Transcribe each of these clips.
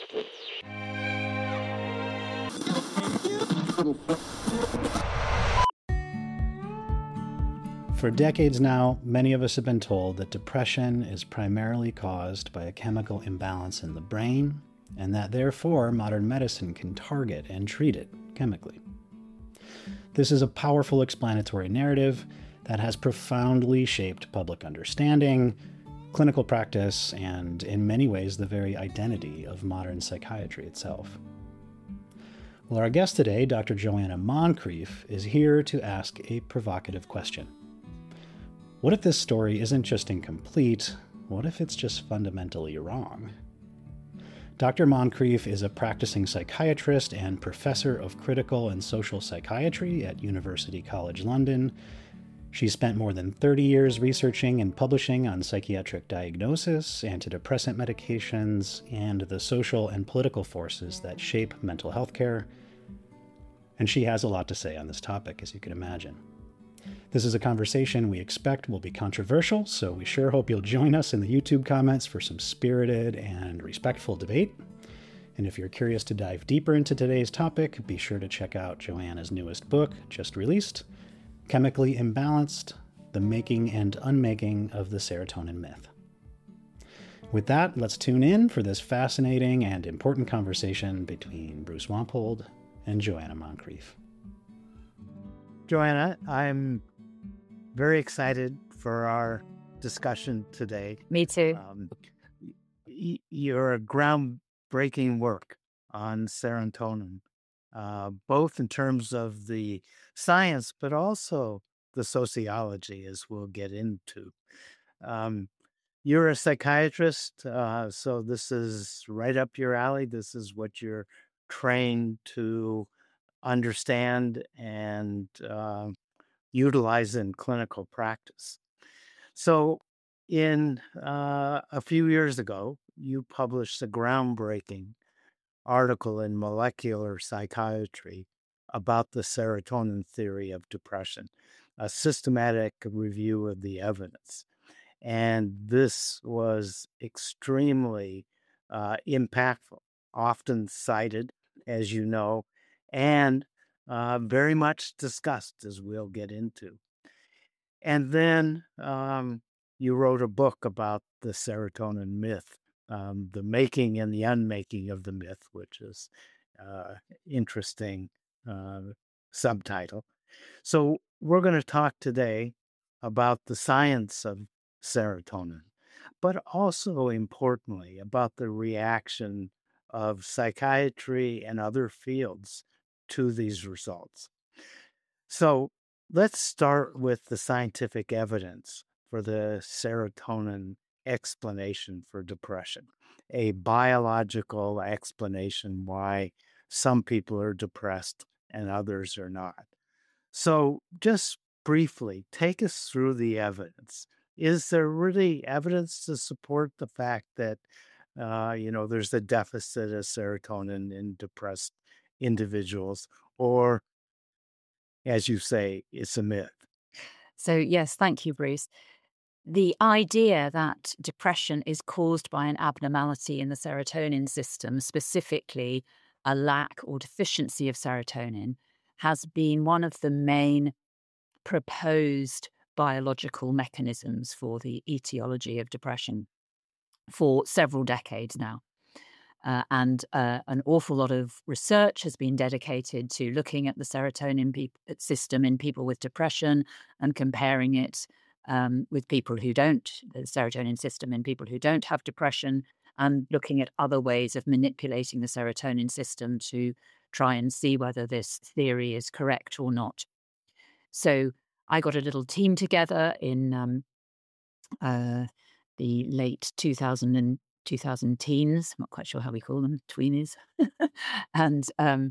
For decades now, many of us have been told that depression is primarily caused by a chemical imbalance in the brain, and that therefore modern medicine can target and treat it chemically. This is a powerful explanatory narrative that has profoundly shaped public understanding, clinical practice, and in many ways the very identity of modern psychiatry itself. Well, our guest today, Dr. Joanna Moncrief, is here to ask a provocative question. What if this story isn't just incomplete? What if it's just fundamentally wrong? Dr. Moncrief is a practicing psychiatrist and professor of critical and social psychiatry at University College London. She spent more than 30 years researching and publishing on psychiatric diagnosis, antidepressant medications, and the social and political forces that shape mental health care. And she has a lot to say on this topic, as you can imagine. This is a conversation we expect will be controversial, so we sure hope you'll join us in the YouTube comments for some spirited and respectful debate. And if you're curious to dive deeper into today's topic, be sure to check out Joanna's newest book, just released, Chemically Imbalanced: The Making and Unmaking of the Serotonin Myth. With that, let's tune in for this fascinating and important conversation between Bruce Wampold and Joanna Moncrief. Joanna, I'm very excited for our discussion today. Me too. Your groundbreaking work on serotonin, both in terms of the science, but also the sociology, as we'll get into. You're a psychiatrist, so this is right up your alley. This is what you're trained to understand and utilize in clinical practice. So a few years ago, you published a groundbreaking article in Molecular Psychiatry about the serotonin theory of depression, a systematic review of the evidence. And this was extremely impactful, often cited, as you know, and very much discussed, as we'll get into. And then you wrote a book about the serotonin myth, the making and the unmaking of the myth, which is interesting subtitle. So we're going to talk today about the science of serotonin, but also importantly about the reaction of psychiatry and other fields to these results. So let's start with the scientific evidence for the serotonin explanation for depression, a biological explanation why some people are depressed and others are not. So just briefly, take us through the evidence. Is there really evidence to support the fact that there's a deficit of serotonin in depressed individuals, or, as you say, it's a myth? So, yes, thank you, Bruce. The idea that depression is caused by an abnormality in the serotonin system, specifically a lack or deficiency of serotonin, has been one of the main proposed biological mechanisms for the etiology of depression for several decades now. And an awful lot of research has been dedicated to looking at the serotonin system in people with depression and comparing it with people who don't, the serotonin system in people who don't have depression, and looking at other ways of manipulating the serotonin system to try and see whether this theory is correct or not. So I got a little team together in the late 2000 teens. I'm not quite sure how we call them, tweenies, and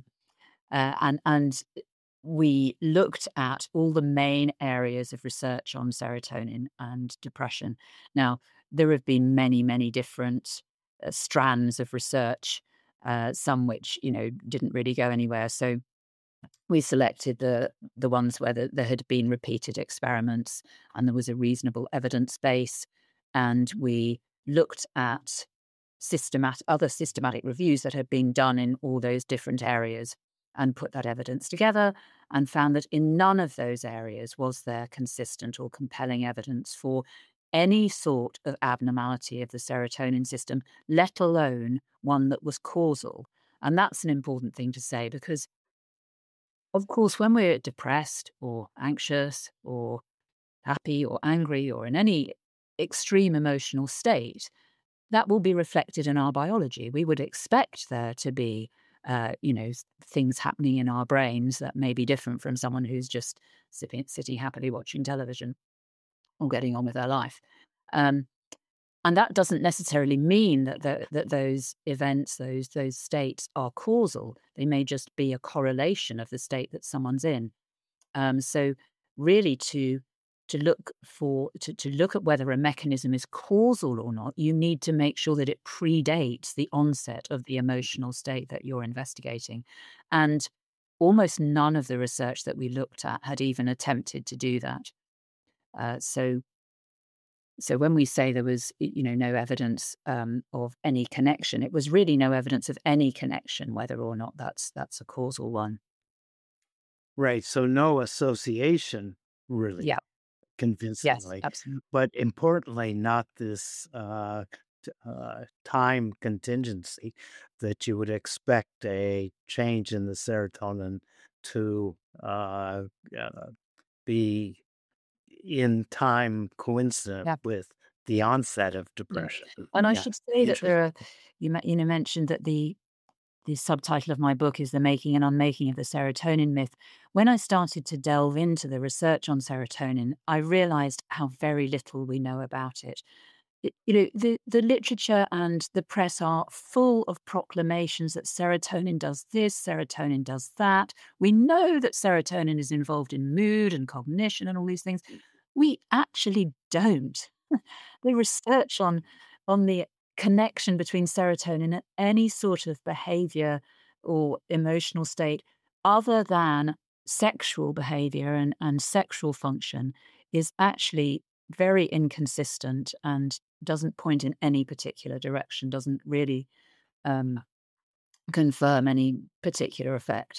we looked at all the main areas of research on serotonin and depression. Now, there have been many, many different strands of research, some which didn't really go anywhere. So we selected the ones where there had been repeated experiments and there was a reasonable evidence base, and we looked at other systematic reviews that had been done in all those different areas, and put that evidence together and found that in none of those areas was there consistent or compelling evidence for any sort of abnormality of the serotonin system, let alone one that was causal. And that's an important thing to say because, of course, when we're depressed or anxious or happy or angry or in any extreme emotional state, that will be reflected in our biology. We would expect there to be, things happening in our brains that may be different from someone who's just sitting happily watching television or getting on with their life. Um, and that doesn't necessarily mean that those events, those states are causal. They may just be a correlation of the state that someone's in. So really to look at whether a mechanism is causal or not, you need to make sure that it predates the onset of the emotional state that you're investigating. And almost none of the research that we looked at had even attempted to do that. So when we say there was, no evidence of any connection, it was really no evidence of any connection, whether or not that's a causal one. Right. So no association, really, Yeah. Yes, convincingly, absolutely. but importantly, not this time contingency that you would expect a change in the serotonin to be in time coincident Yeah. with the onset of Yeah. depression. And I Yeah, should say that interesting. you mentioned that the subtitle of my book is The Making and Unmaking of the Serotonin Myth. When I started to delve into the research on serotonin, I realized how very little we know about it. The literature and the press are full of proclamations that serotonin does this, serotonin does that. We know that serotonin is involved in mood and cognition and all these things. We actually don't. The research on the connection between serotonin and any sort of behavior or emotional state other than sexual behavior and sexual function is actually very inconsistent and doesn't point in any particular direction, doesn't really um, confirm any particular effect.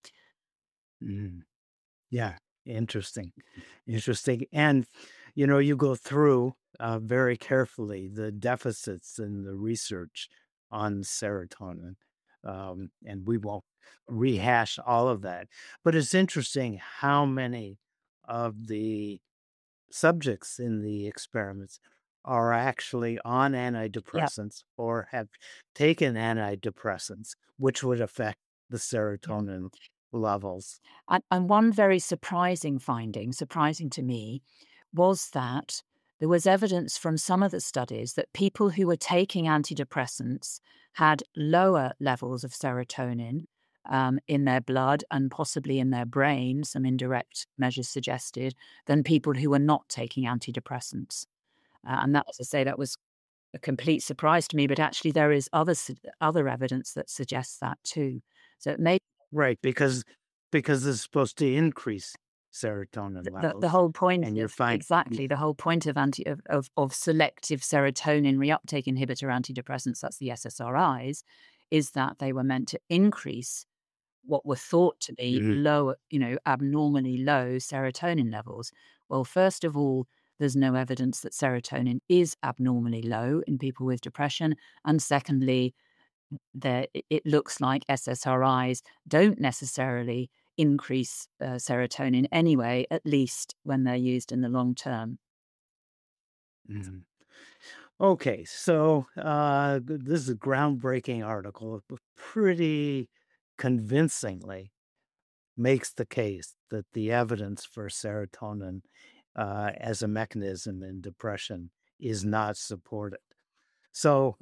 Mm. Yeah, interesting. Interesting. And, you go through very carefully the deficits in the research on serotonin. And we won't rehash all of that. But it's interesting how many of the subjects in the experiments are actually on Yeah. antidepressants or have taken antidepressants, which would affect the Yeah. serotonin levels. And one very surprising to me, was that there was evidence from some of the studies that people who were taking antidepressants had lower levels of serotonin in their blood and possibly in their brain, some indirect measures suggested, than people who were not taking antidepressants. And that, as I say, that was a complete surprise to me, but actually there is other evidence that suggests that too. So it may Right, because it's supposed to increase serotonin the levels, whole point and you're of fine. exactly, the whole point of selective serotonin reuptake inhibitor antidepressants, that's the SSRIs, is that they were meant to increase what were thought to be Mhm, low, abnormally low serotonin levels. Well, first of all, there's no evidence that serotonin is abnormally low in people with depression. And secondly, it looks like SSRIs don't necessarily increase serotonin anyway, at least when they're used in the long term. mhm. Okay, so this is a groundbreaking article, but pretty convincingly makes the case that the evidence for serotonin as a mechanism in depression is not supported. So,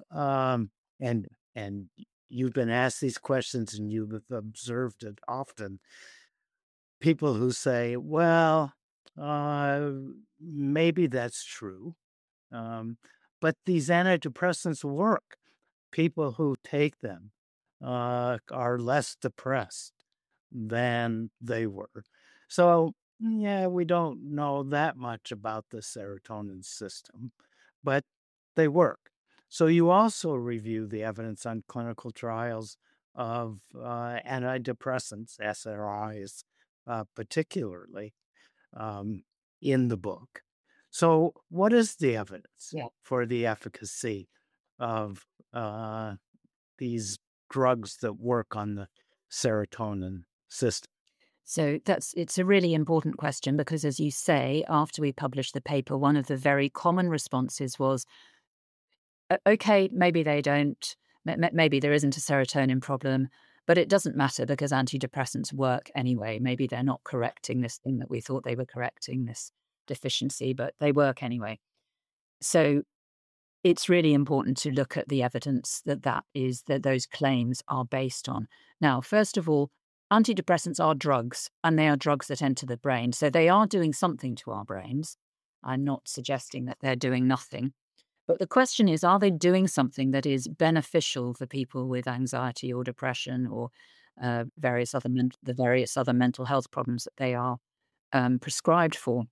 and you've been asked these questions and you've observed it often. People who say, "Well, uh, maybe that's true, um, but these antidepressants work. People who take them are less depressed than they were." So, yeah, we don't know that much about the serotonin system, but they work. So you also review the evidence on clinical trials of antidepressants, SRIs, particularly um, in the book. So, what is the evidence Yeah. for the efficacy of these drugs that work on the serotonin system? So it's a really important question because, as you say, after we published the paper, one of the very common responses was, okay, maybe they don't, maybe there isn't a serotonin problem, but it doesn't matter because antidepressants work anyway. Maybe they're not correcting this thing that we thought they were correcting, this deficiency, but they work anyway. So it's really important to look at the evidence that those claims are based on. Now, first of all, antidepressants are drugs, and they are drugs that enter the brain. So they are doing something to our brains. I'm not suggesting that they're doing nothing. But the question is, are they doing something that is beneficial for people with anxiety or depression or the various other mental health problems that they are prescribed for?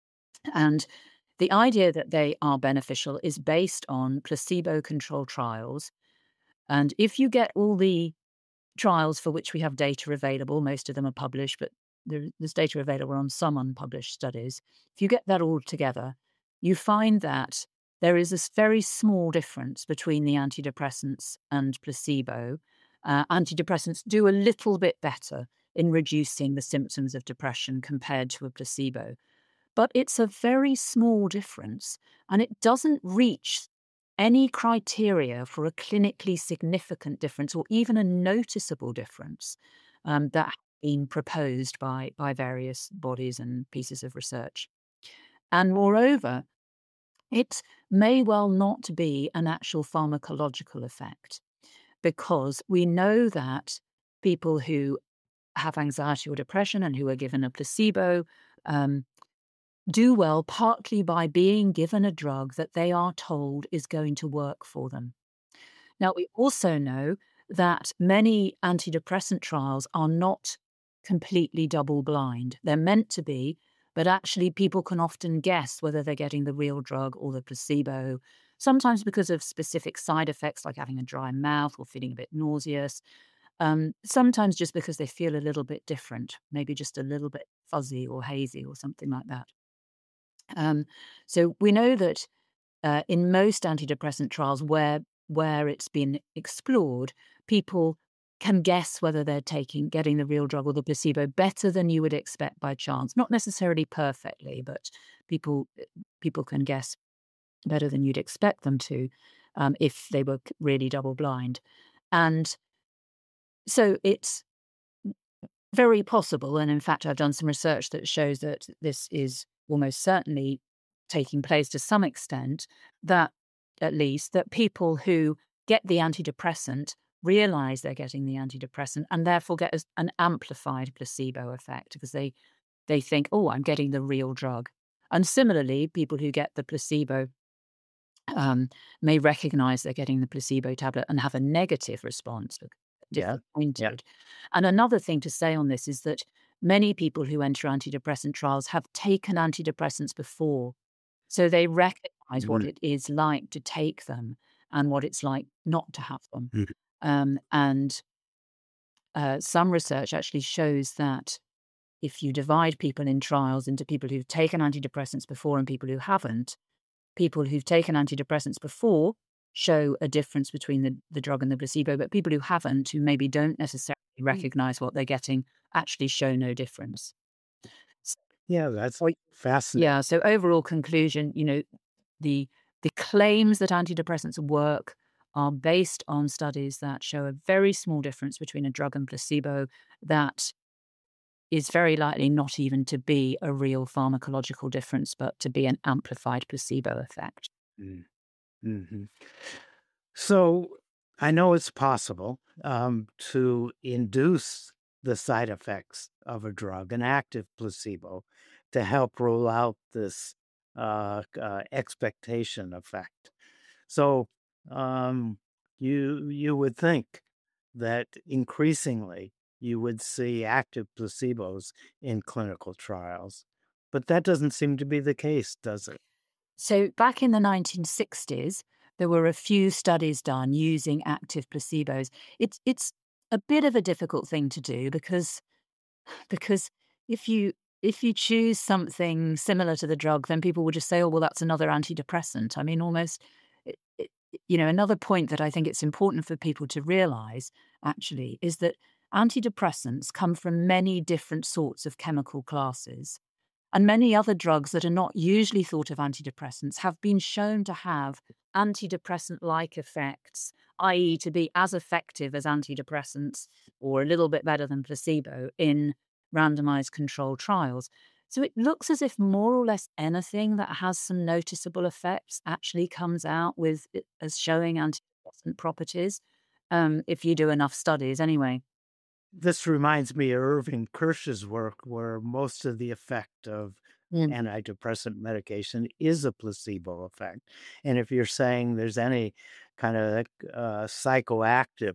And the idea that they are beneficial is based on placebo-controlled trials. And if you get all the trials for which we have data available, most of them are published, but there's data available on some unpublished studies. If you get that all together, you find that there is this very small difference between the antidepressants and placebo. Antidepressants do a little bit better in reducing the symptoms of depression compared to a placebo. But it's a very small difference, and it doesn't reach any criteria for a clinically significant difference or even a noticeable difference that have been proposed by various bodies and pieces of research. And moreover, it may well not be an actual pharmacological effect because we know that people who have anxiety or depression and who are given a placebo um, do well partly by being given a drug that they are told is going to work for them. Now, we also know that many antidepressant trials are not completely double blind. They're meant to be, but actually, people can often guess whether they're getting the real drug or the placebo, sometimes because of specific side effects like having a dry mouth or feeling a bit nauseous. Sometimes just because they feel a little bit different, maybe just a little bit fuzzy or hazy or something like that. So we know that in most antidepressant trials where it's been explored, people can guess whether they're getting the real drug or the placebo better than you would expect by chance. Not necessarily perfectly, but people can guess better than you'd expect them to if they were really double blind. And so it's very possible, and in fact, I've done some research that shows that this is almost certainly taking place to some extent, that at least that people who get the antidepressant realize they're getting the antidepressant and therefore get an amplified placebo effect because they think, oh, I'm getting the real drug. And similarly, people who get the placebo may recognize they're getting the placebo tablet and have a negative response, Yeah. disappointed. And another thing to say on this is that many people who enter antidepressant trials have taken antidepressants before. So they recognize what Mhm. it is like to take them and what it's like not to have them. Mhm. And some research actually shows that if you divide people in trials into people who've taken antidepressants before and people who haven't, people who've taken antidepressants before show a difference between the drug and the placebo, but people who haven't, who maybe don't necessarily recognize what they're getting, actually show no difference. S- Yeah, that's Oh, fascinating. yeah. So overall conclusion, the the claims that antidepressants work are based on studies that show a very small difference between a drug and placebo that is very likely not even to be a real pharmacological difference, but to be an amplified placebo effect. Mm. Mhm. So I know it's possible to induce the side effects of a drug, an active placebo, to help rule out this expectation effect. So um, you would think that increasingly you would see active placebos in clinical trials, but that doesn't seem to be the case, does it? So back in the 1960s, there were a few studies done using active placebos. It's a bit of a difficult thing to do because if you if you choose something similar to the drug, then people will just say, "Oh, well, that's another antidepressant." I mean, almost, another point that I think it's important for people to realize actually is that antidepressants come from many different sorts of chemical classes. And many other drugs that are not usually thought of antidepressants have been shown to have antidepressant like effects, i.e., to be as effective as antidepressants or a little bit better than placebo in randomized controlled trials. So it looks as if more or less anything that has some noticeable effects actually comes out with it as showing antidepressant properties, if you do enough studies anyway. This reminds me of Irving Kirsch's work, where most of the effect of Mm. antidepressant medication is a placebo effect. And if you're saying there's any kind of psychoactive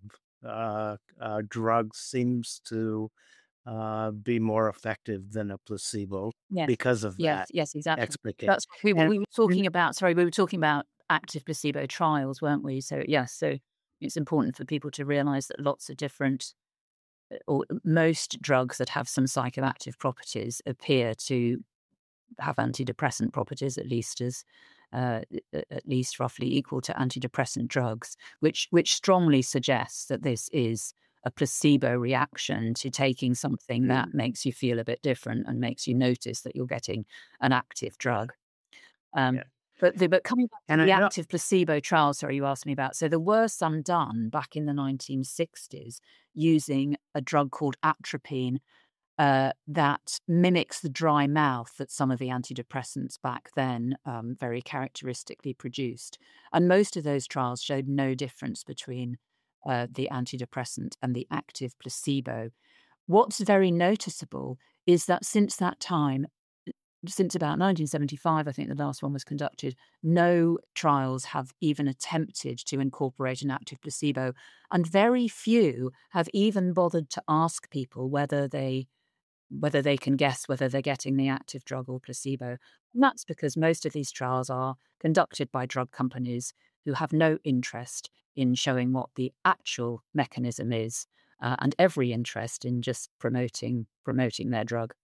drug seems to be more effective than a placebo Yes. because of Yes, that yes, exactly. expectation. That's what And we were talking about. Sorry, we were talking about active placebo trials, weren't we? So, yes, so it's important for people to realize that lots of different or most drugs that have some psychoactive properties appear to have antidepressant properties, at least as at least roughly equal to antidepressant drugs, which strongly suggests that this is a placebo reaction to taking something that makes you feel a bit different and makes you notice that you're getting an active drug. Um, yeah, but coming back to and I the know. active placebo trial, sorry, you asked me about. So there were some done back in the 1960s using a drug called atropine that mimics the dry mouth that some of the antidepressants back then very characteristically produced. And most of those trials showed no difference between the antidepressant and the active placebo. What's very noticeable is that since that time, since about 1975, I think the last one was conducted, no trials have even attempted to incorporate an active placebo. And very few have even bothered to ask people whether they can guess whether they're getting the active drug or placebo. And that's because most of these trials are conducted by drug companies who have no interest in showing what the actual mechanism is, and every interest in just promoting their drug.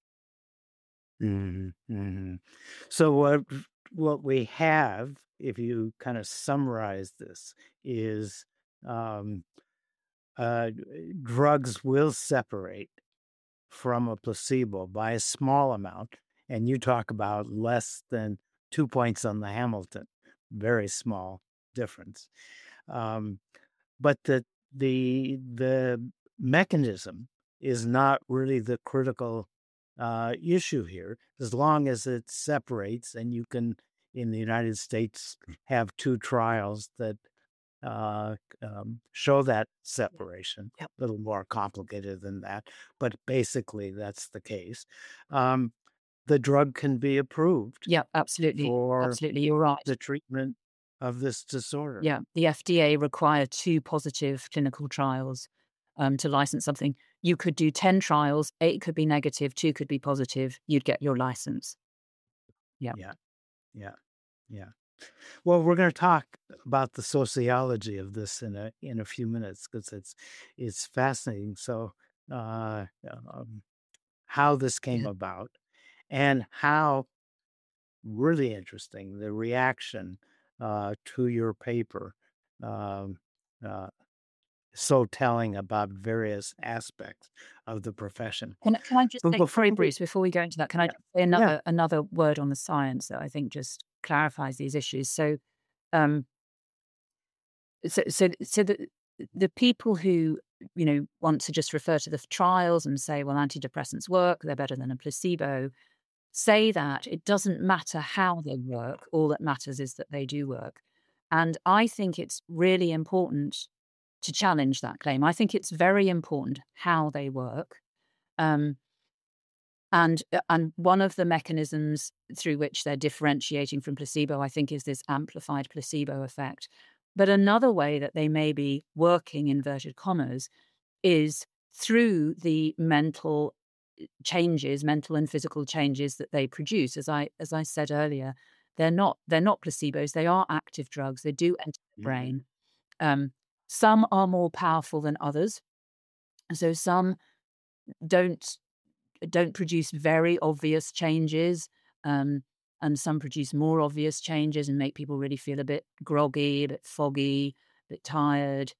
Mhm, mhm. So what we have, if you kind of summarize this, is um, uh, drugs will separate from a placebo by a small amount, and you talk about less than 2 points on the Hamilton, very small difference. Um, but the mechanism is not really the critical issue here, as long as it separates, and you can, in the United States, have two trials that show that separation. Yep. A little more complicated than that, but basically that's the case. Um, the drug can be approved Yeah, absolutely. for Absolutely. You're right. the treatment of this disorder. Yeah. The FDA require 2 positive clinical trials to license something. You could do 10 trials, 8 could be negative, 2 could be positive, you'd get your license. Yeah. Yeah, yeah, yeah. Well, we're going to talk about the sociology of this in a few minutes because it's fascinating. So, uh, um, how this came Yeah. about, and how really interesting the reaction to your paper, um, uh, so telling about various aspects of the profession. Can I just But say, before sorry, we, Bruce, before we go into that, can I yeah, just say yeah, another word on the science that I think just clarifies these issues? So, um, so the people who want to just refer to the trials and say, well, antidepressants work, they're better than a placebo, say that it doesn't matter how they work. All that matters is that they do work. And I think it's really important to challenge that claim. I think it's very important how they work. Um, and one of the mechanisms through which they're differentiating from placebo, I think, is this amplified placebo effect. But another way that they may be working, inverted commas, is through the mental changes, mental and physical changes that they produce. As I said earlier, they're not placebos. They are active drugs. They do enter the brain. Um, some are more powerful than others. So some don't produce very obvious changes, and some produce more obvious changes and make people really feel a bit groggy, a bit foggy, a bit tired,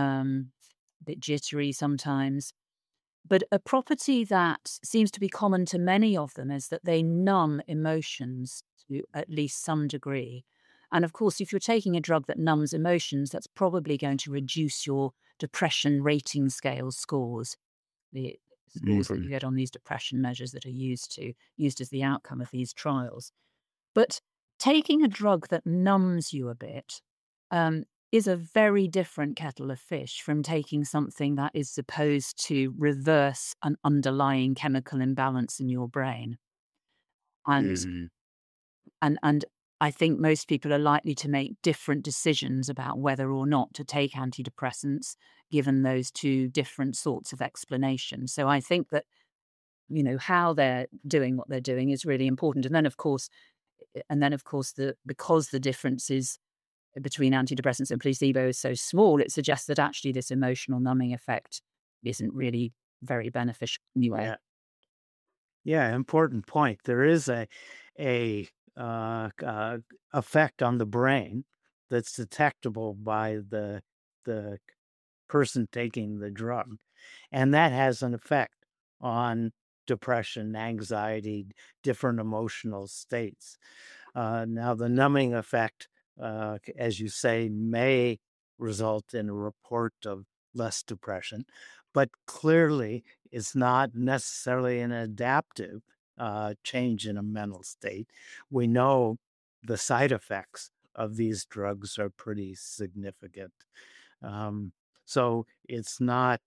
a bit jittery sometimes. But a property that seems to be common to many of them is that they numb emotions to at least some degree. And of course, if you're taking a drug that numbs emotions, that's probably going to reduce your depression rating scale scores, the scores that you get on these depression measures that are used as the outcome of these trials. But taking a drug that numbs you a bit um, is a very different kettle of fish from taking something that is supposed to reverse an underlying chemical imbalance in your brain. And and I think most people are likely to make different decisions about whether or not to take antidepressants, given those two different sorts of explanations. So I think that how they're doing what they're doing is really important. And then of course because the differences between antidepressants and placebo is so small, it suggests that actually this emotional numbing effect isn't really very beneficial anyway. Yeah. Yeah, important point. There is a effect on the brain that's detectable by the person taking the drug, and that has an effect on depression, anxiety, different emotional states. Now, the numbing effect, as you say, may result in a report of less depression, but clearly it's not necessarily an adaptive change in a mental state. We know the side effects of these drugs are pretty significant. Um, so it's not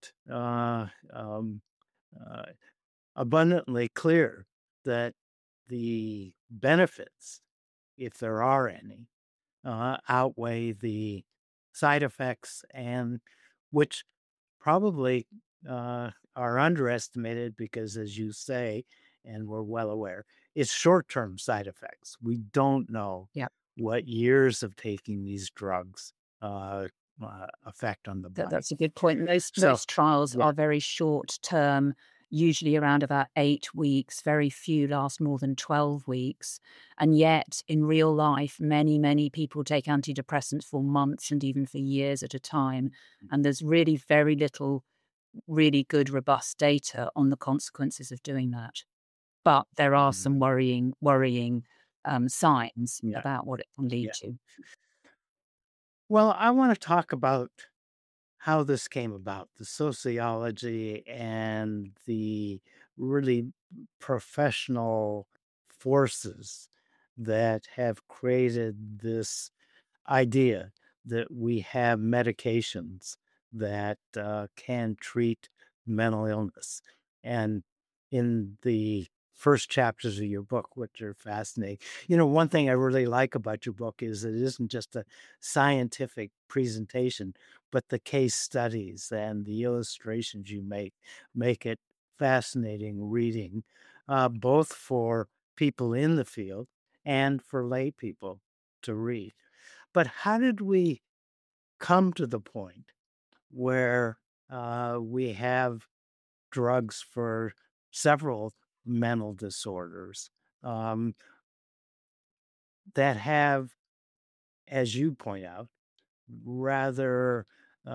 uh, abundantly clear that the benefits, if there are any, outweigh the side effects, and which probably are underestimated because, as you say, and we're well aware, it's short-term side effects. We don't know Yeah, what years of taking these drugs uh, affect on the body. that's a good point. Most So, most trials yeah. are very short term, usually around about 8 weeks. Very few last more than 12 weeks. And yet, in real life, many people take antidepressants for months and even for years at a time. And there's really very little really good, robust data on the consequences of doing that. But there are Mhm. some worrying signs Yeah. about what it can lead Yeah. to. Well, I want to talk about how this came about, the sociology and the really professional forces that have created this idea that we have medications that can treat mental illness. And in the first chapters of your book, which are fascinating, one thing I really like about your book is it isn't just a scientific presentation, but the case studies and the illustrations you make it fascinating reading, both for people in the field and for lay people to read. But how did we come to the point where we have drugs for several mental disorders um, that have, as you point out, rather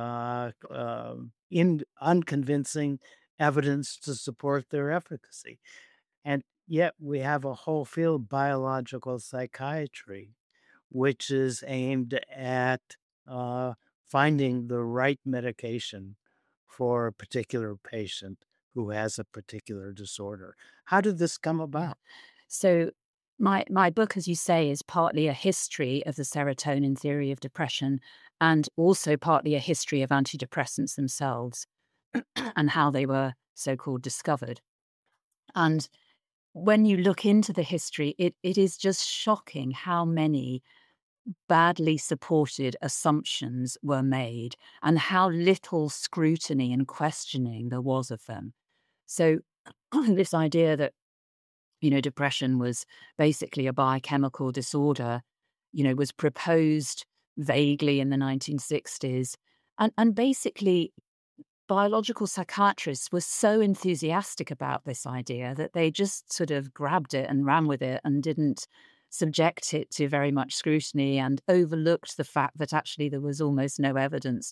unconvincing evidence to support their efficacy? And yet we have a whole field, biological psychiatry, which is aimed at uh, finding the right medication for a particular patient who has a particular disorder. How did this come Yeah. about? So my book, as you say, is partly a history of the serotonin theory of depression and also partly a history of antidepressants themselves and how they were so-called discovered. And when you look into the history, it is just shocking how many badly supported assumptions were made and how little scrutiny and questioning there was of them. So this idea that depression was basically a biochemical disorder, was proposed vaguely in the 1960s. And basically, biological psychiatrists were so enthusiastic about this idea that they just sort of grabbed it and ran with it and didn't subject it to very much scrutiny, and overlooked the fact that actually there was almost no evidence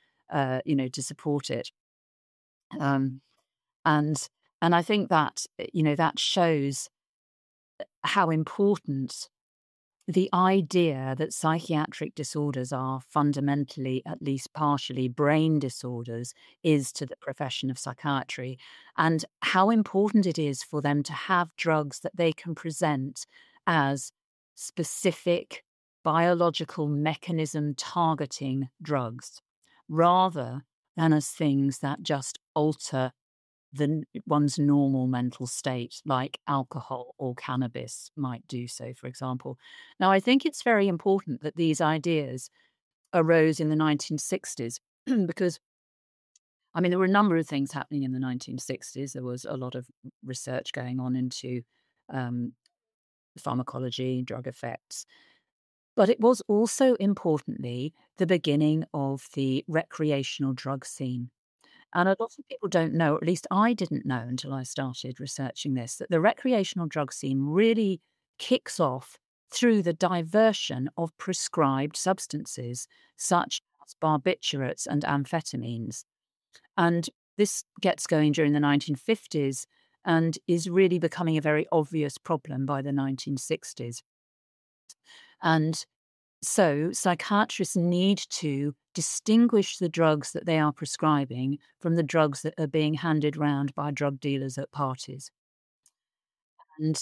to support it. Um, and and I think that that shows how important the idea that psychiatric disorders are fundamentally, at least partially, brain disorders is to the profession of psychiatry, and how important it is for them to have drugs that they can present as specific biological mechanism targeting drugs, rather than as things that just alter one's normal mental state, like alcohol or cannabis might do so, for example. Now, I think it's very important that these ideas arose in the 1960s because, I mean, there were a number of things happening in the 1960s. There was a lot of research going on into um, pharmacology, drug effects. But it was also, importantly, the beginning of the recreational drug scene. And a lot of people don't know, or at least I didn't know until I started researching this, that the recreational drug scene really kicks off through the diversion of prescribed substances such as barbiturates and amphetamines. And this gets going during the 1950s and is really becoming a very obvious problem by the 1960s. And so, psychiatrists need to distinguish the drugs that they are prescribing from the drugs that are being handed round by drug dealers at parties. And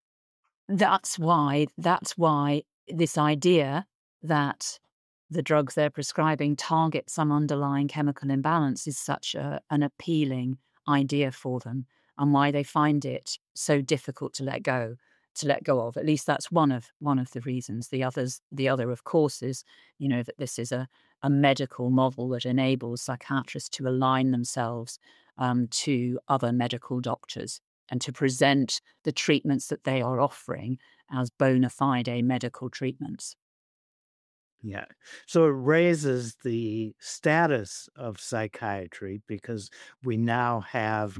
that's why this idea that the drugs they're prescribing target some underlying chemical imbalance is such an appealing idea for them, and why they find it so difficult to let go of. At least that's one of the reasons. The other, of course, is that this is a medical model that enables psychiatrists to align themselves to other medical doctors and to present the treatments that they are offering as bona fide medical treatments. Yeah. So it raises the status of psychiatry because we now have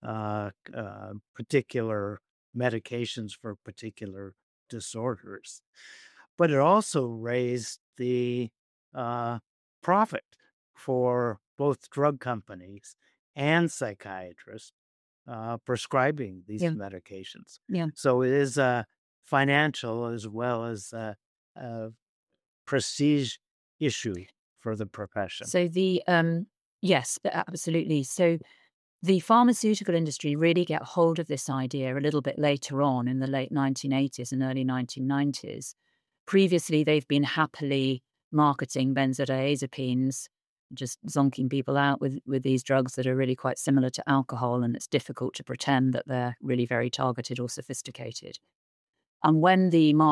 particular medications for particular disorders. But it also raised the uh, profit for both drug companies and psychiatrists prescribing these Yeah, medications. yeah. So it is a financial as well as a prestige issue for the profession. So yes, absolutely. So the pharmaceutical industry really get hold of this idea a little bit later on in the late 1980s and early 1990s. Previously, they've been happily marketing benzodiazepines, just zonking people out with these drugs that are really quite similar to alcohol, and it's difficult to pretend that they're really very targeted or sophisticated. And when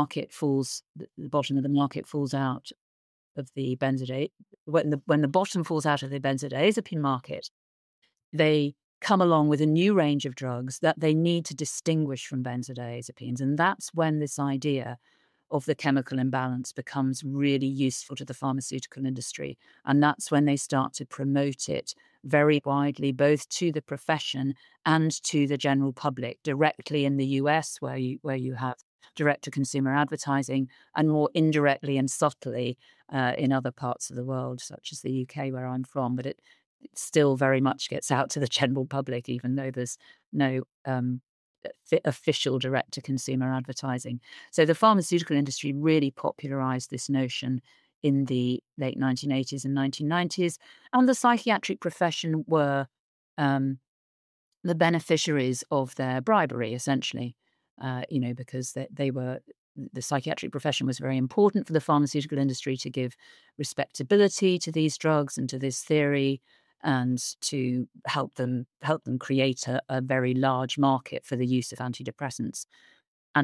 the bottom of the market falls out of the benzodiazepine, when the bottom falls out of the benzodiazepine market, they come along with a new range of drugs that they need to distinguish from benzodiazepines. And that's when this idea of the chemical imbalance becomes really useful to the pharmaceutical industry. And that's when they start to promote it very widely, both to the profession and to the general public, directly in the US, where you have direct to consumer advertising, and more indirectly and subtly in other parts of the world, such as the UK, where I'm from. But it still very much gets out to the general public, even though there's no official direct to consumer advertising. So the pharmaceutical industry really popularized this notion in the late 1980s and 1990s, and the psychiatric profession were um, the beneficiaries of their bribery, essentially, because the psychiatric profession was very important for the pharmaceutical industry to give respectability to these drugs and to this theory, and to help them create a very large market for the use of antidepressants, and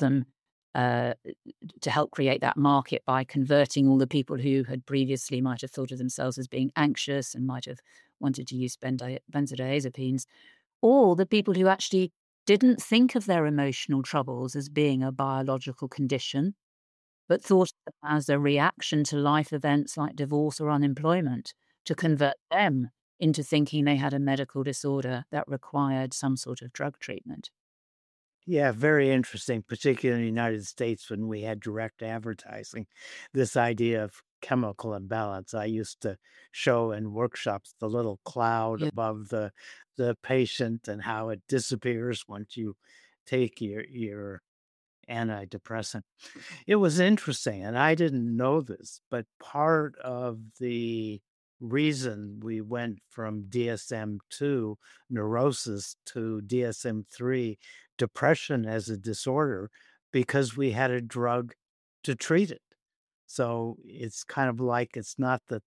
uh, to help create that market by converting all the people who had previously might have thought of themselves as being anxious and might have wanted to use benzodiazepines, or the people who actually didn't think of their emotional troubles as being a biological condition, but thought of them as a reaction to life events like divorce or unemployment to convert them into thinking they had a medical disorder that required some sort of drug treatment. Yeah, very interesting, particularly in the United States when we had direct advertising. This idea of chemical imbalance. I used to show in workshops the little cloud Yeah. above the patient and how it disappears once you take your antidepressant. It was interesting, and I didn't know this, but part of the reason we went from DSM-2 neurosis to DSM-3 depression as a disorder because we had a drug to treat it. So it's kind of like it's not that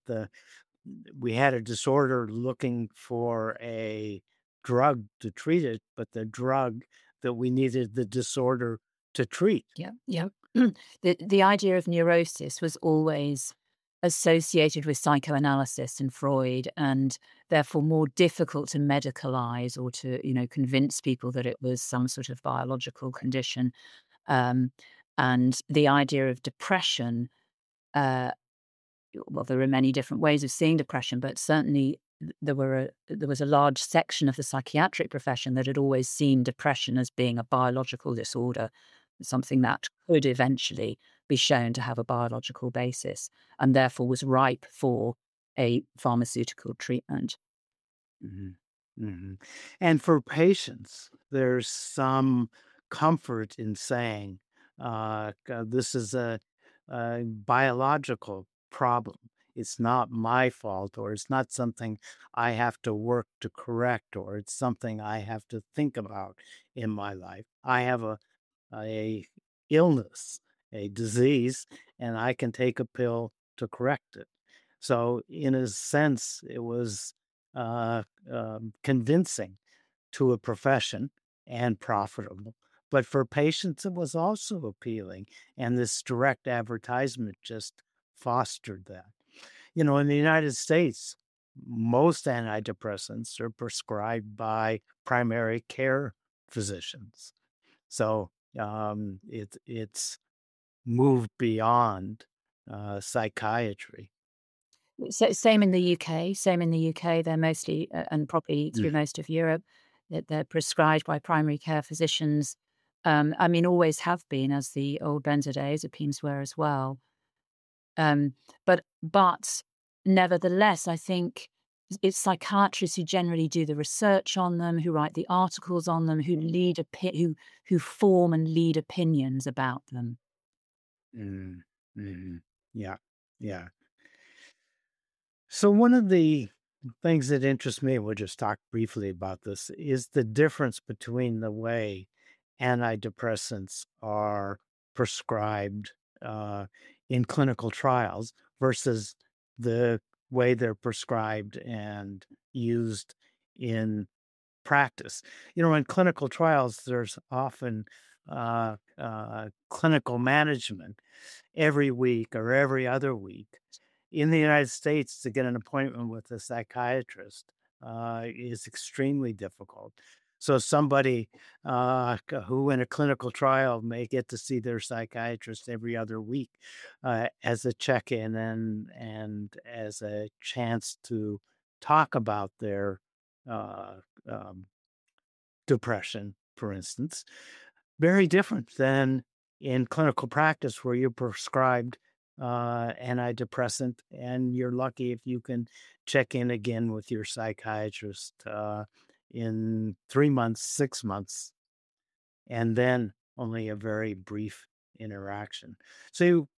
we had a disorder looking for a drug to treat it, but the drug that we needed the disorder to treat. Yeah, yeah. The idea of neurosis was always associated with psychoanalysis and Freud, and therefore more difficult to medicalize or to, convince people that it was some sort of biological condition. Um, and the idea of depression, uh, well, there are many different ways of seeing depression, but certainly there was a large section of the psychiatric profession that had always seen depression as being a biological disorder, something that could eventually be shown to have a biological basis, and therefore was ripe for a pharmaceutical treatment. Mhm, mhm. And for patients, there's some comfort in saying, this is a biological problem. It's not my fault, or it's not something I have to work to correct, or it's something I have to think about in my life. I have a illness, a disease, and I can take a pill to correct it. So, in a sense, it was uh, convincing to a profession and profitable. But for patients, it was also appealing. And this direct advertisement just fostered that. In the United States, most antidepressants are prescribed by primary care physicians. So it's moved beyond psychiatry. So, same in the UK. Same in the UK. They're mostly, and probably Mm. through most of Europe, that they're prescribed by primary care physicians. I mean, always have been, as the old benzodiazepines were as well. Um, but nevertheless, I think it's psychiatrists who generally do the research on them, who write the articles on them, who form and lead opinions about them. Mm, mhm. Yeah, yeah. So one of the things that interests me, we'll just talk briefly about this, is the difference between the way antidepressants are prescribed uh, in clinical trials versus the way they're prescribed and used in practice. In clinical trials, there's often clinical management every week or every other week. In the United States, to get an appointment with a psychiatrist is extremely difficult. So somebody who in a clinical trial may get to see their psychiatrist every other week as a check-in and as a chance to talk about their uh, um, depression, for instance, very different than in clinical practice where you're prescribed antidepressant and you're lucky if you can check in again with your psychiatrist in 3 months, 6 months, and then only a very brief interaction. So,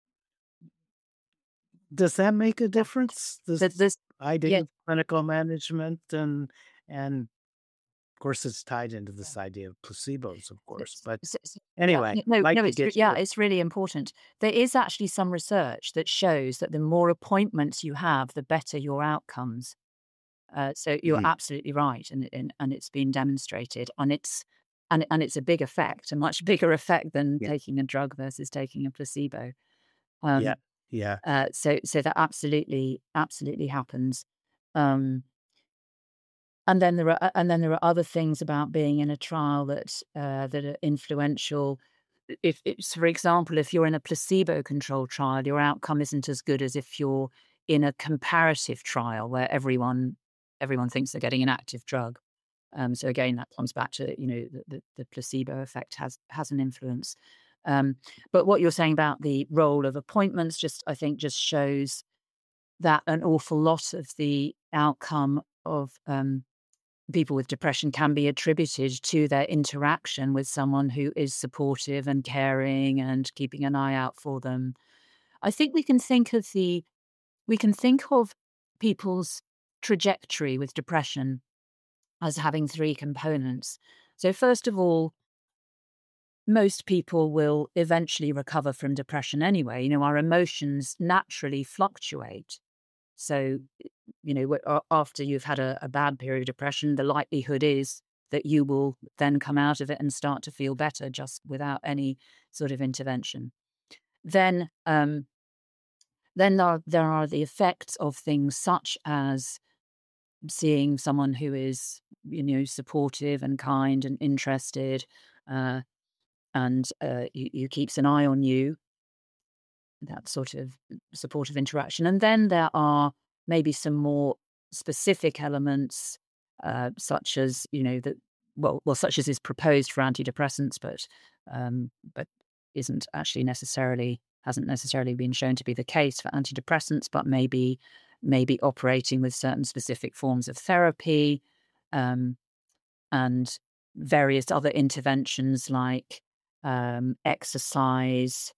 does that make a difference? That This this idea Yeah. of clinical management and of course, it's tied into this idea of placebos, of course. But Yeah, anyway, no, like no, to get yeah, your it's really important. There is actually some research that shows that the more appointments you have, the better your outcomes. So you're Mhm. absolutely right, and it's been demonstrated, and it's a big effect, a much bigger effect than Yeah, taking a drug versus taking a placebo. yeah, Um, yeah. so that absolutely happens. Um, And then there are other things about being in a trial that are influential. If it's, for example, if you're in a placebo-controlled trial, your outcome isn't as good as if you're in a comparative trial where everyone thinks they're getting an active drug. So again, that comes back to the placebo effect has an influence. But what you're saying about the role of appointments I think just shows that an awful lot of the outcome of people with depression can be attributed to their interaction with someone who is supportive and caring and keeping an eye out for them. I think we can think of people's trajectory with depression as having three components. So first of all, most people will eventually recover from depression anyway. Our emotions naturally fluctuate. So, after you've had a bad period of depression, the likelihood is that you will then come out of it and start to feel better just without any sort of intervention. Then there are the effects of things such as seeing someone who is, supportive and kind and interested, and who keeps an eye on you, that sort of supportive interaction. And then there are maybe some more specific elements, such as, such as is proposed for antidepressants, but hasn't necessarily been shown to be the case for antidepressants, but maybe operating with certain specific forms of therapy, and various other interventions like exercise,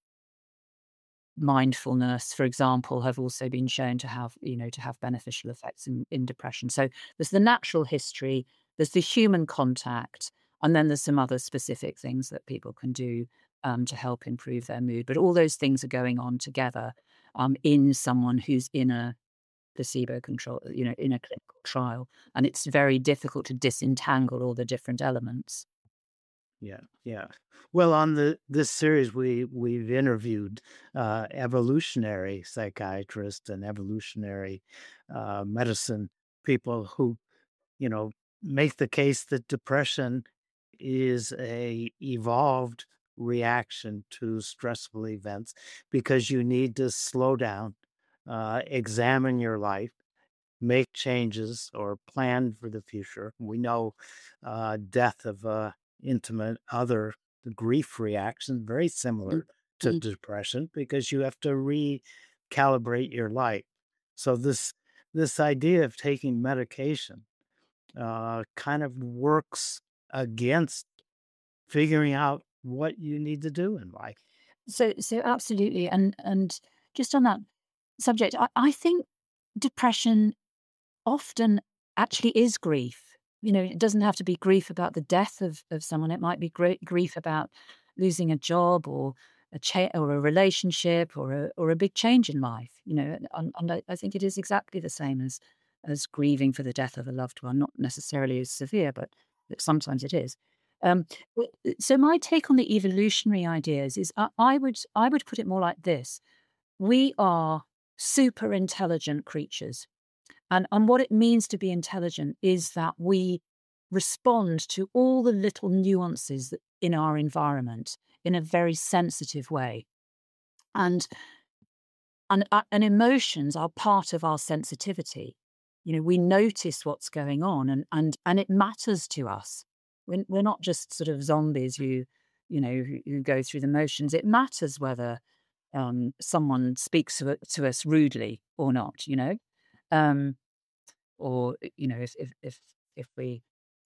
mindfulness, for example, have also been shown to have beneficial effects in depression. So there's the natural history, there's the human contact, and then there's some other specific things that people can do to help improve their mood. But all those things are going on together in someone who's in a placebo control, in a clinical trial, and it's very difficult to disentangle all the different elements. Yeah, yeah. Well, on this series, we've interviewed evolutionary psychiatrists and evolutionary medicine people who, make the case that depression is a evolved reaction to stressful events because you need to slow down, examine your life, make changes, or plan for the future. We know death of a intimate other, the grief reaction, very similar to Mhm. depression because you have to recalibrate your life. So this idea of taking medication kind of works against figuring out what you need to do in life. So absolutely, and just on that subject, I think depression often actually is grief. It doesn't have to be grief about the death of someone. It might be grief about losing a job or or a relationship or a big change in life. And I think it is exactly the same as grieving for the death of a loved one. Not necessarily as severe, but sometimes it is. Um, so my take on the evolutionary ideas is I would put it more like this: we are super intelligent creatures. And what it means to be intelligent is that we respond to all the little nuances in our environment in a very sensitive way. And and emotions are part of our sensitivity. We notice what's going on, and it matters to us. We're not just sort of zombies who go through the motions. It matters whether someone speaks to us rudely or not. Um, or if we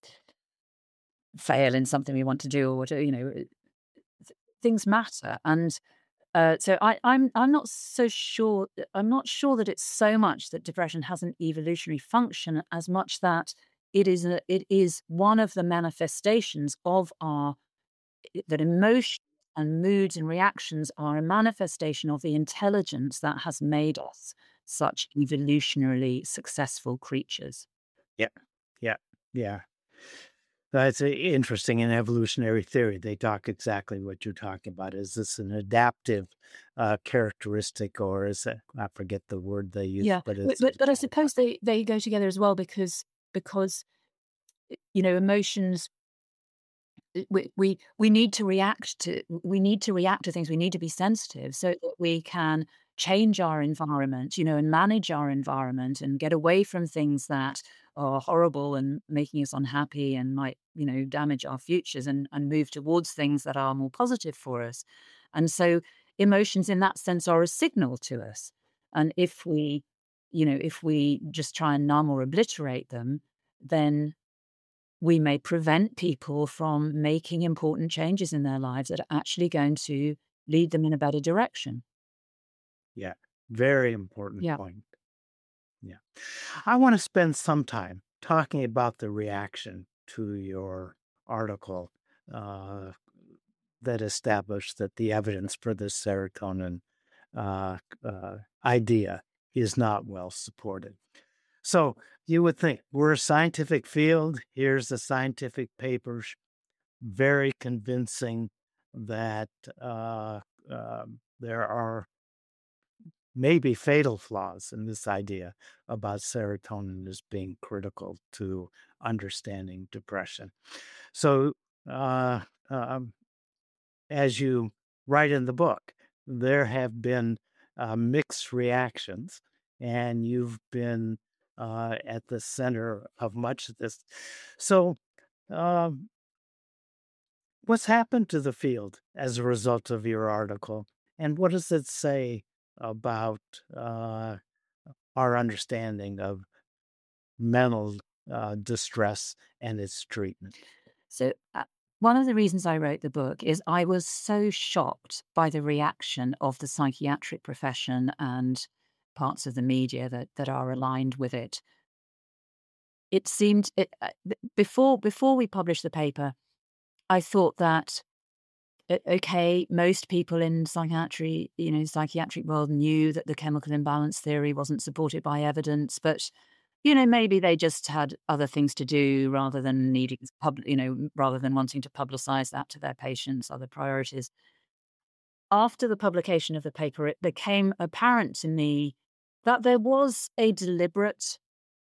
fail in something we want to do or whatever, things matter. And so I'm not so sure. I'm not sure that it's so much that depression has an evolutionary function as much that it is one of the manifestations of that emotion and moods and reactions are a manifestation of the intelligence that has made us such evolutionarily successful creatures. Yeah, yeah, yeah. That's interesting in evolutionary theory. They talk exactly what you're talking about. Is this an adaptive characteristic, or is it? I forget the word they use, Yeah, but but it's but but I suppose they go together as well because emotions, we need to react to things. We need to be sensitive so that we can change our environment, and manage our environment and get away from things that are horrible and making us unhappy and might, damage our futures, and move towards things that are more positive for us. And so emotions in that sense are a signal to us. And if we just try and numb or obliterate them, then we may prevent people from making important changes in their lives that are actually going to lead them in a better direction. Yeah. Very important Yeah. point. Yeah. I want to spend some time talking about the reaction to your article uh, that established that the evidence for the serotonin idea is not well supported. So you would think we're a scientific field. Here's the scientific papers, very convincing that there are maybe fatal flaws in this idea about serotonin as being critical to understanding depression. So, uh, um, as you write in the book, there have been mixed reactions, and you've been at the center of much of this. So, um, what's happened to the field as a result of your article, and what does it say about our understanding of mental distress and its treatment? So, one of the reasons I wrote the book is I was so shocked by the reaction of the psychiatric profession and parts of the media that are aligned with it. It seemed before we published the paper, I thought that okay, most people in psychiatry, psychiatric world knew that the chemical imbalance theory wasn't supported by evidence, but maybe they just had other things to do rather than needing rather than wanting to publicize that to their patients, other priorities. After the publication of the paper, it became apparent to me that there was a deliberate,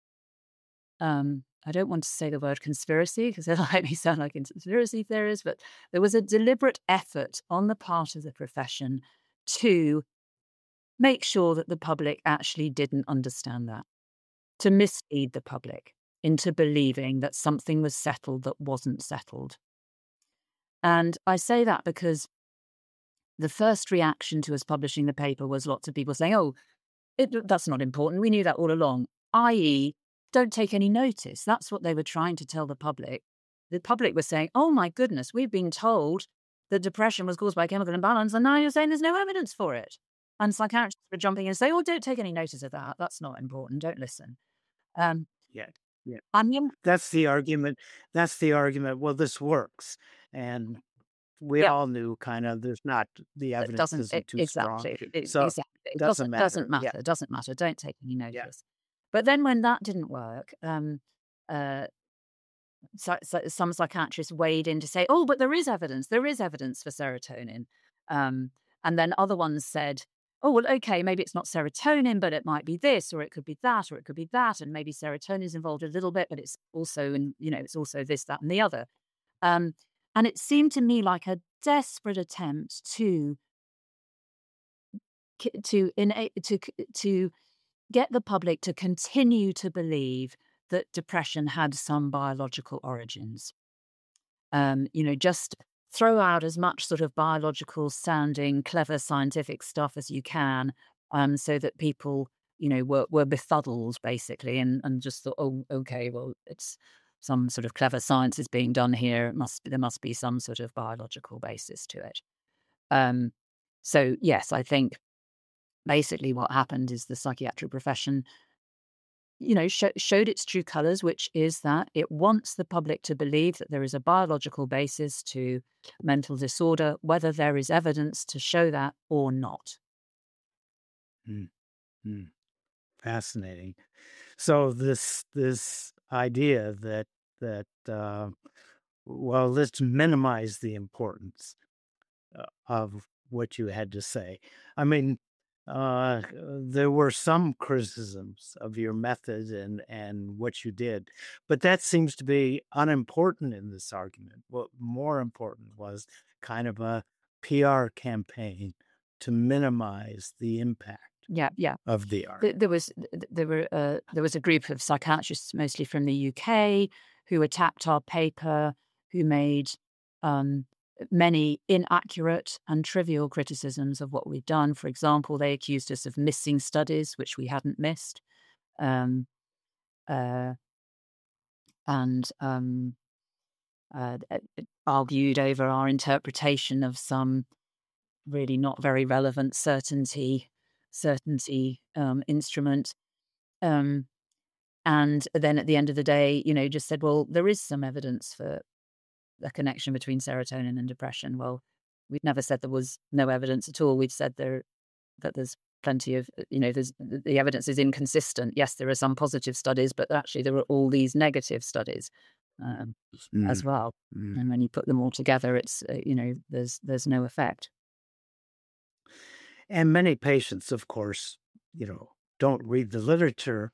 I don't want to say the word conspiracy because it'll make me sound like a conspiracy theorist, but there was a deliberate effort on the part of the profession to make sure that the public actually didn't understand that, to mislead the public into believing that something was settled that wasn't settled. And I say that because the first reaction to us publishing the paper was lots of people saying, oh, that's not important. We knew that all along, i.e., don't take any notice. That's what they were trying to tell the public. The public was saying, oh my goodness, we've been told that depression was caused by chemical imbalance, and now you're saying there's no evidence for it. And psychiatrists were jumping in and saying, oh, don't take any notice of that. That's not important. Don't listen. Yeah, yeah. I mean, That's the argument. That's the argument. Well, this works, and we yeah, all knew kind of there's not the it evidence doesn't isn't too strong, exactly, so exactly. It doesn't doesn't matter. Yeah, matter. Doesn't matter. Don't take any yeah, notice. But then when that didn't work, uh, some psychiatrists weighed in to say, "Oh, but there is evidence. There is evidence for serotonin." Um, and then other ones said, "Oh, well, okay, maybe it's not serotonin, but it might be this, or it could be that, or it could be that, and maybe serotonin is involved a little bit, but it's also, and it's also this, that, and the other." Um, and it seemed to me like a desperate attempt to get the public to continue to believe that depression had some biological origins. Just throw out as much sort of biological sounding, clever scientific stuff as you can, so that people, were befuddled basically and just thought, oh, okay, well, it's some sort of clever science is being done here. There must be some sort of biological basis to it. Um, so yes, I think basically what happened is the psychiatric profession showed its true colors, which is that it wants the public to believe that there is a biological basis to mental disorder, whether there is evidence to show that or not. mm, mm. Fascinating. So this idea that well, let's minimize the importance of what you had to say. I mean, there were some criticisms of your method and what you did, but that seems to be unimportant in this argument. What more important was kind of a PR campaign to minimize the impact Yeah, yeah. of the art. There was a group of psychiatrists, mostly from the UK, who attacked our paper, who made um, many inaccurate and trivial criticisms of what we'd done. For example, they accused us of missing studies, which we hadn't missed, um, uh, and argued over our interpretation of some really not very relevant certainty instrument. Um, and then at the end of the day, just said, well, there is some evidence for a connection between serotonin and depression. Well, we'd never said there was no evidence at all. We've said that there's plenty of, the evidence is inconsistent. Yes, there are some positive studies, but actually there are all these negative studies as Mm, well. mm. And when you put them all together, it's, there's no effect. And many patients, of course, don't read the literature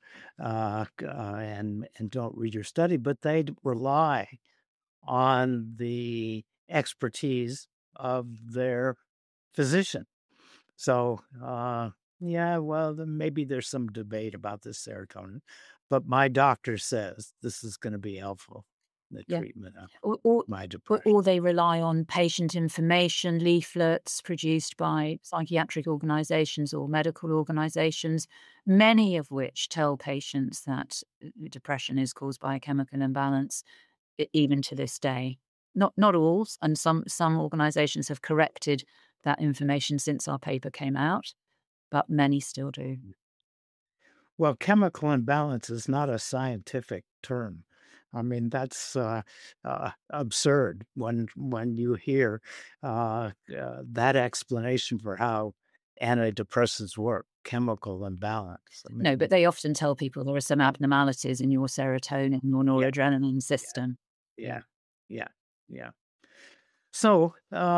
and don't read your study, but they rely on the expertise of their physician. So, yeah, well, then maybe there's some debate about this serotonin, but my doctor says this is going to be helpful in the Yeah. treatment of Or, my or, depression. or they rely on patient information leaflets produced by psychiatric organizations or medical organizations, many of which tell patients that depression is caused by a chemical imbalance, even to this day. Not all, and some organizations have corrected that information since our paper came out, but many still do. Well, chemical imbalance is not a scientific term. I mean, that's absurd when you hear that explanation for how antidepressants work, chemical imbalance. I No, mean, but they often tell people there are some abnormalities in your serotonin or yeah, noradrenaline yeah, system. yeah, yeah, yeah. So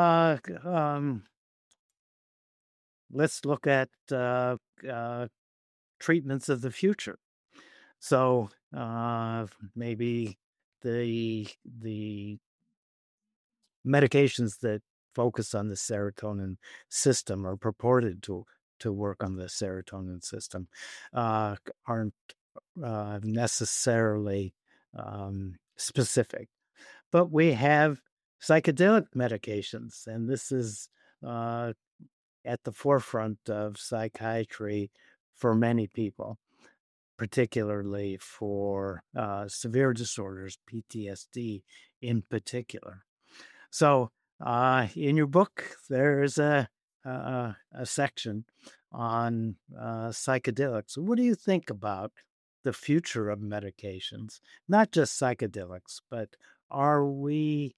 let's look at uh, treatments of the future. So maybe the medications that focus on the serotonin system or purported to work on the serotonin system aren't necessarily specific, but we have psychedelic medications, and this is uh, at the forefront of psychiatry for many people, particularly for severe disorders, PTSD in particular. So, in your book, there's a section on psychedelics. What do you think about the future of medications? Not just psychedelics, but are we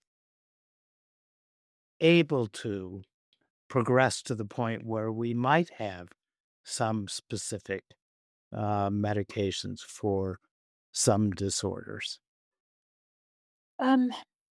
able to progress to the point where we might have some specific medications for some disorders? Um,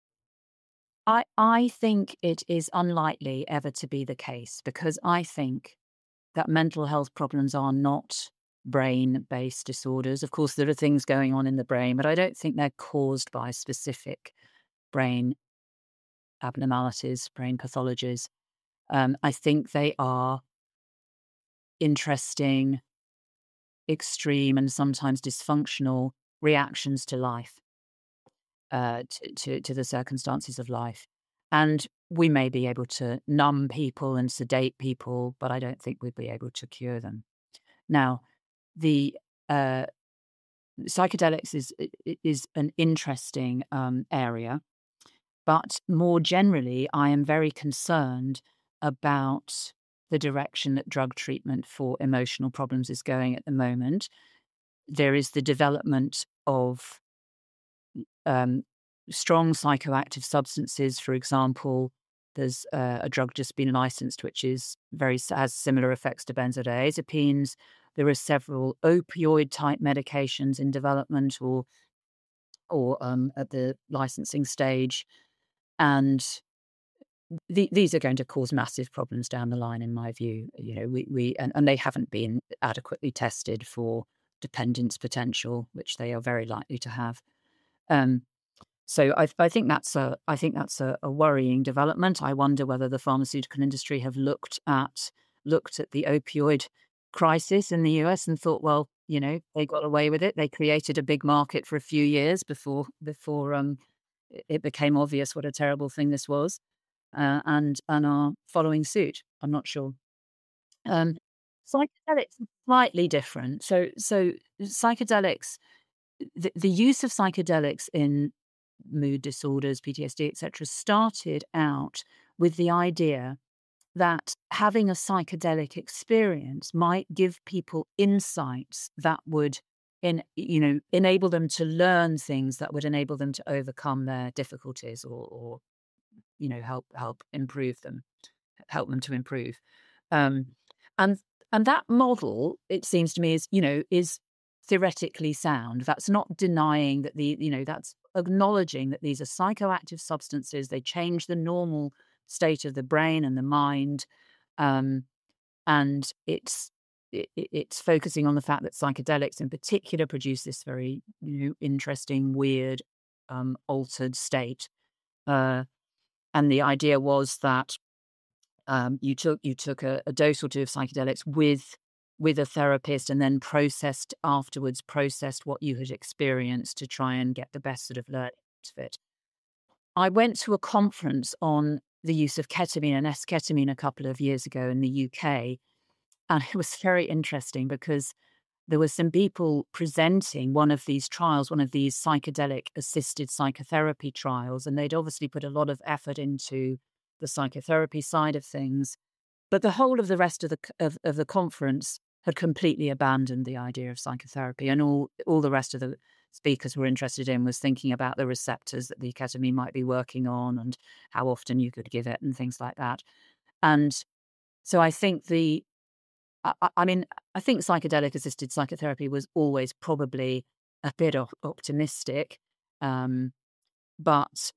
I think it is unlikely ever to be the case because I think that mental health problems are not brain-based disorders. Of course, there are things going on in the brain, but I don't think they're caused by specific brain abnormalities, brain pathologies. I think they are interesting, extreme, and sometimes dysfunctional reactions to life, to the circumstances of life. And we may be able to numb people and sedate people, but I don't think we'd be able to cure them. Now, the uh, psychedelics is an interesting area, but more generally, I am very concerned about the direction that drug treatment for emotional problems is going at the moment. There is the development of um, strong psychoactive substances. For example, there's a drug just been licensed which is has similar effects to benzodiazepines. There are several opioid type medications in development or at the licensing stage, and these are going to cause massive problems down the line, in my view. And they haven't been adequately tested for dependence potential, which they are very likely to have. Um, so I think that's a worrying development. I wonder whether the pharmaceutical industry have looked at the opioid crisis in the US and thought, well, they got away with it. They created a big market for a few years before it became obvious what a terrible thing this was, and are following suit. I'm not sure. Um, Psychedelics are slightly different. So psychedelics, the use of psychedelics in mood disorders, PTSD, etc., started out with the idea that having a psychedelic experience might give people insights that would enable them to learn things that would enable them to overcome their difficulties, or help improve them, help them to improve. Um, and and that model, it seems to me, is theoretically sound. That's not denying that that's acknowledging that these are psychoactive substances. They change the normal state of the brain and the mind, um, and it's focusing on the fact that psychedelics, in particular, produce this very interesting, weird, altered state. Uh, and the idea was that you took a dose or two of psychedelics with a therapist, and then processed what you had experienced to try and get the best sort of learning out of it. I went to a conference on the use of ketamine and esketamine a couple of years ago in the UK, and it was very interesting because there were some people presenting one of these trials, one of these psychedelic assisted psychotherapy trials, and they'd obviously put a lot of effort into the psychotherapy side of things. But the whole of the rest of the conference had completely abandoned the idea of psychotherapy, and all the rest of the speakers were interested in was thinking about the receptors that the ketamine might be working on and how often you could give it and things like that. And so I think I think psychedelic assisted psychotherapy was always probably a bit optimistic, um, but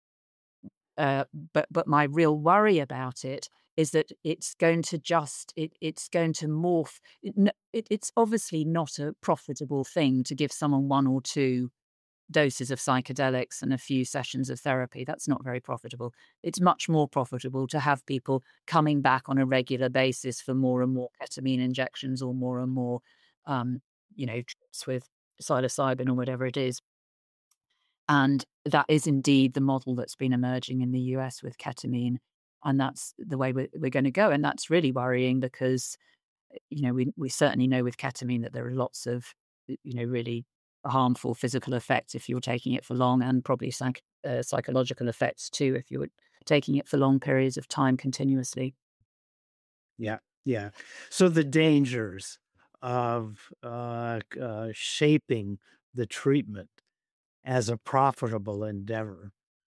but my real worry about it is that it's going to morph. It's obviously not a profitable thing to give someone one or two doses of psychedelics and a few sessions of therapy. That's not very profitable. It's much more profitable to have people coming back on a regular basis for more and more ketamine injections, or more and more, trips with psilocybin or whatever it is. And that is indeed the model that's been emerging in the US with ketamine. And that's the way we're going to go. And that's really worrying because, we certainly know with ketamine that there are lots of, really harmful physical effects if you're taking it for long, and probably psychological effects too if you're taking it for long periods of time continuously. Yeah, yeah. So the dangers of shaping the treatment as a profitable endeavor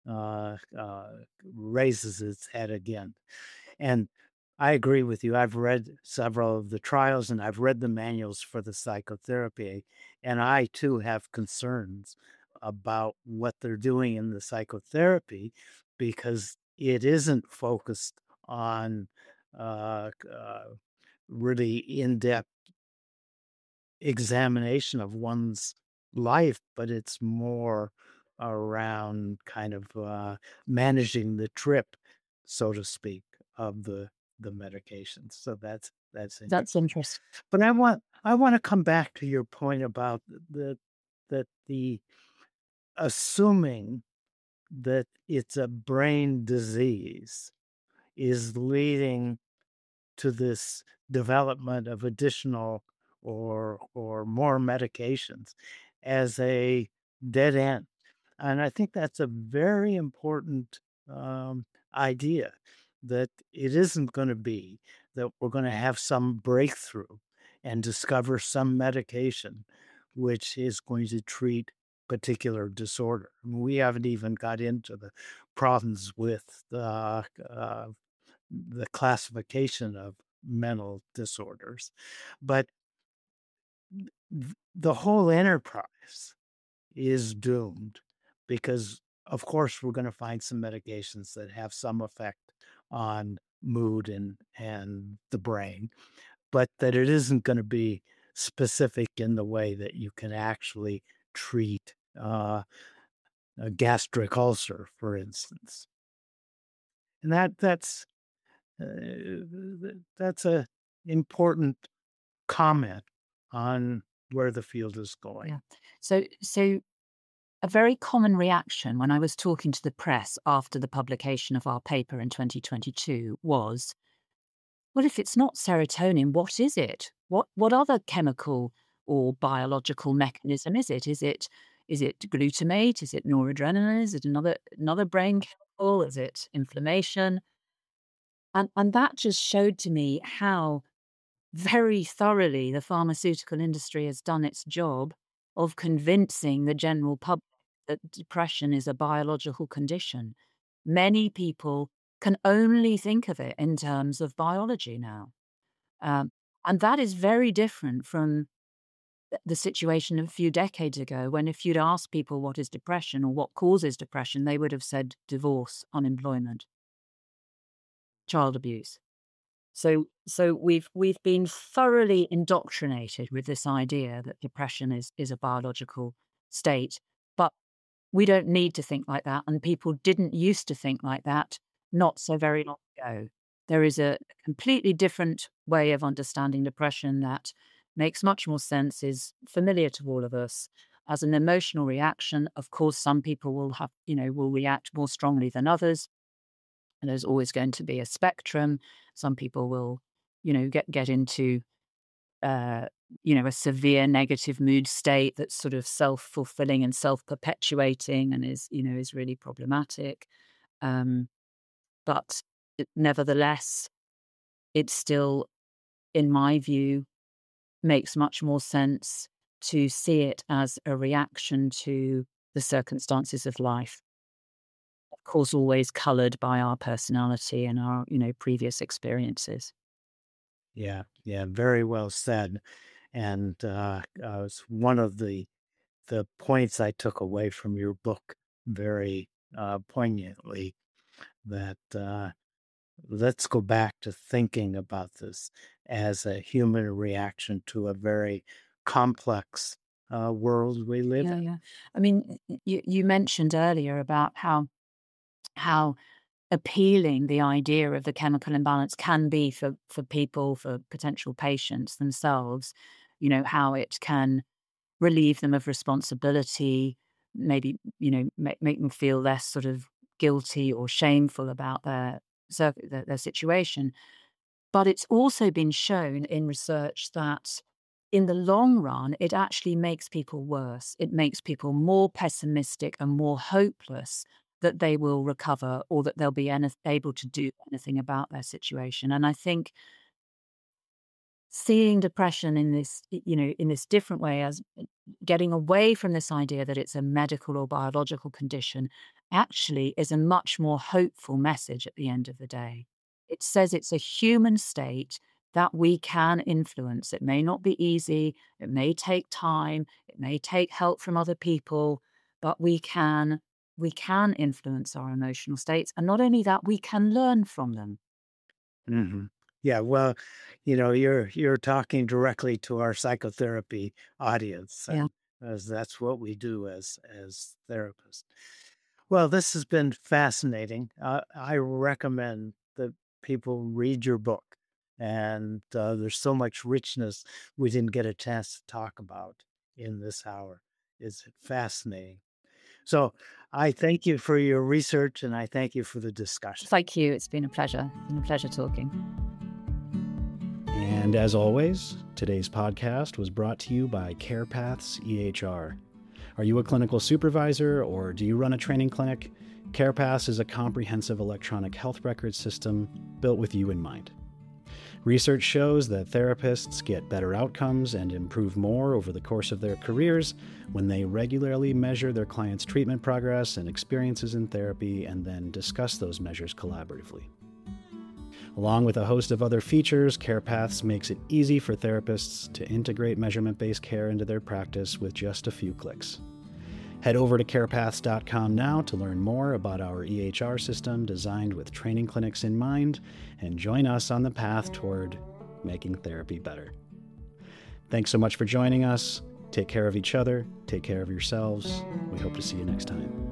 raises its head again. And I agree with you. I've read several of the trials and I've read the manuals for the psychotherapy, and I too have concerns about what they're doing in the psychotherapy because it isn't focused on really in-depth examination of one's life, but it's more around kind of managing the trip, so to speak, of the medications. So that's That's interesting. interesting. But I want to come back to your point about the assuming that it's a brain disease is leading to this development of additional or more medications as a dead end. And I think that's a very important idea that it isn't going to be that we're going to have some breakthrough and discover some medication which is going to treat particular disorder. I mean, we haven't even got into the problems with the classification of mental disorders. But the whole enterprise is doomed because, of course, we're going to find some medications that have some effect on mood and the brain, but that it isn't going to be specific in the way that you can actually treat a gastric ulcer, for instance. And that's a important comment on where the field is going. Yeah. So a very common reaction when I was talking to the press after the publication of our paper in 2022 was, well, if it's not serotonin, what is it? What other chemical or biological mechanism is it? Is it glutamate? Is it noradrenaline? Is it another brain chemical? Is it inflammation? And that just showed to me how very thoroughly the pharmaceutical industry has done its job of convincing the general public that depression is a biological condition. Many people can only think of it in terms of biology now. Um, and that is very different from the situation a few decades ago, when if you'd asked people what is depression or what causes depression, they would have said divorce, unemployment, child abuse. So we've been thoroughly indoctrinated with this idea that depression is a biological state, but we don't need to think like that, and people didn't used to think like that not so very long ago. There is a completely different way of understanding depression that makes much more sense, is familiar to all of us as an emotional reaction. Of course, some people will react more strongly than others. And there's always going to be a spectrum. Some people will, get into, a severe negative mood state that's sort of self-fulfilling and self-perpetuating and is really problematic. But nevertheless, it still, in my view, makes much more sense to see it as a reaction to the circumstances of life. Of course, always colored by our personality and our, previous experiences. Yeah, yeah, very well said. And it's one of the points I took away from your book very poignantly, that let's go back to thinking about this as a human reaction to a very complex world we live Yeah, in. yeah. I mean, you mentioned earlier about how appealing the idea of the chemical imbalance can be for people, for potential patients themselves. How it can relieve them of responsibility, maybe, make them feel less sort of guilty or shameful about their situation. But it's also been shown in research that in the long run, it actually makes people worse. It makes people more pessimistic and more hopeless that they will recover or that they'll be able to do anything about their situation. And I think seeing depression in this different way, as getting away from this idea that it's a medical or biological condition, actually is a much more hopeful message at the end of the day. It says it's a human state that we can influence. It may not be easy, it may take time, it may take help from other people, but we can influence our emotional states. And not only that, we can learn from them. Hmm. Yeah, well, you're talking directly to our psychotherapy audience, Yeah. and as that's what we do as therapists. Well, this has been fascinating. I recommend that people read your book, and there's so much richness we didn't get a chance to talk about in this hour. It's fascinating. So I thank you for your research, and I thank you for the discussion. Thank you. It's been a pleasure. It's been a pleasure talking. And as always, today's podcast was brought to you by CarePaths EHR. Are you a clinical supervisor or do you run a training clinic? CarePaths is a comprehensive electronic health record system built with you in mind. Research shows that therapists get better outcomes and improve more over the course of their careers when they regularly measure their clients' treatment progress and experiences in therapy and then discuss those measures collaboratively. Along with a host of other features, CarePaths makes it easy for therapists to integrate measurement-based care into their practice with just a few clicks. Head over to carepaths.com now to learn more about our EHR system designed with training clinics in mind, and join us on the path toward making therapy better. Thanks so much for joining us. Take care of each other. Take care of yourselves. We hope to see you next time.